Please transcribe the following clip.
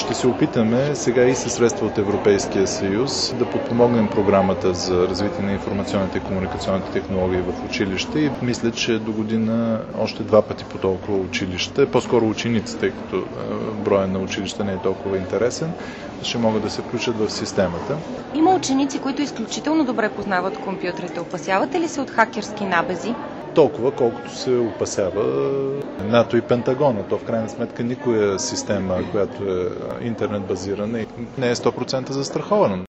ще се опитаме сега и със средства от Европейския съюз да подпомогнем програмата за развитие на информационните и комуникационните технологии в училище и мисля, че до година още 2 пъти по толкова училища, по-скоро ученици, тъй като броя на училища не е толкова интересен, ще могат да се включат в системата. Има ученици, които изключително добре познават компютрите. Опасявате ли се от хакерски набези? Толкова, колкото се опасява НАТО и Пентагона. То в крайна сметка никоя система, която е интернет базирана, не е 100% застрахована.